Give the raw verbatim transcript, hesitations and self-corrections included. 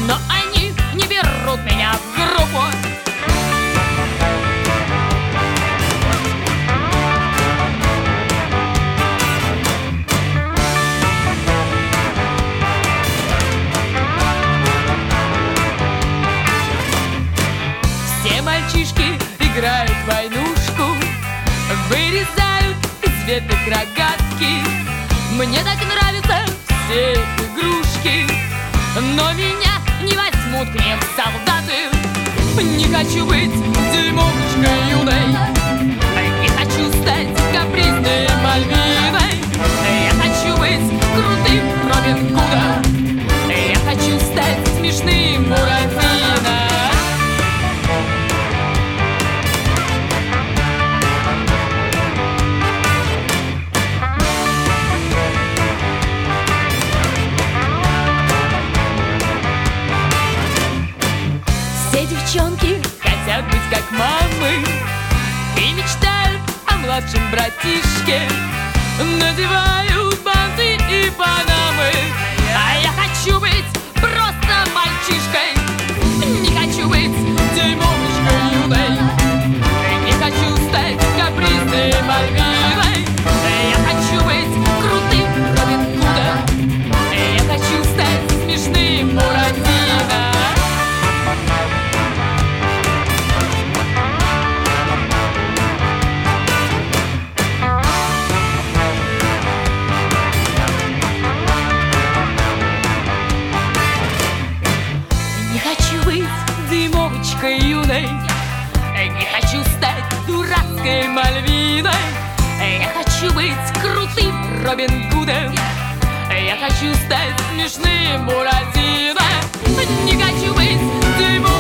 но они не берут меня в группу. Все мальчишки играют в войнушку, вырезают из веток рогатки. Мне так нравятся все игрушки, но меня не возьмут к ним солдаты. Не хочу быть дюймовочкой юной, не хочу стать капризной Мальвиной. Я хочу быть крутым Робин Гудом, я хочу стать смешным Буратино. Все девчонки хотят быть как мамы и мечтают о младшем братишке, надевают банты и панамы. А я хочу быть просто мальчишкой, не хочу быть дюймовочкой юной, не хочу стать капризной Мальвиной. Я хочу быть крутым Робин Гудом, я хочу стать смешным Буратино. Не хочу быть дымовочкой юной, не хочу стать дурацкой Мальвиной. Я хочу быть крутым Робин Гудом, я хочу стать смешным Буратино. Не хочу быть дымовочкой